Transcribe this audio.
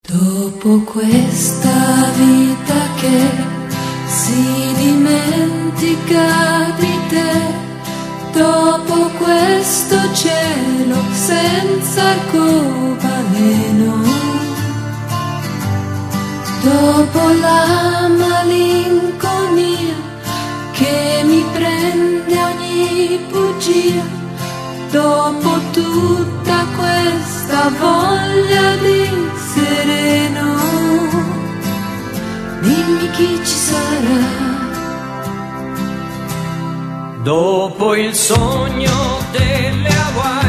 Dopo questa vita che si dimentica di te, dopo questo cielo senza arcobaleno, dopo la malinconia che mi prende ogni bugia, dopo tutta questa voglia di sereno, dimmi chi ci sarà. Dopo il sogno delle Hawaii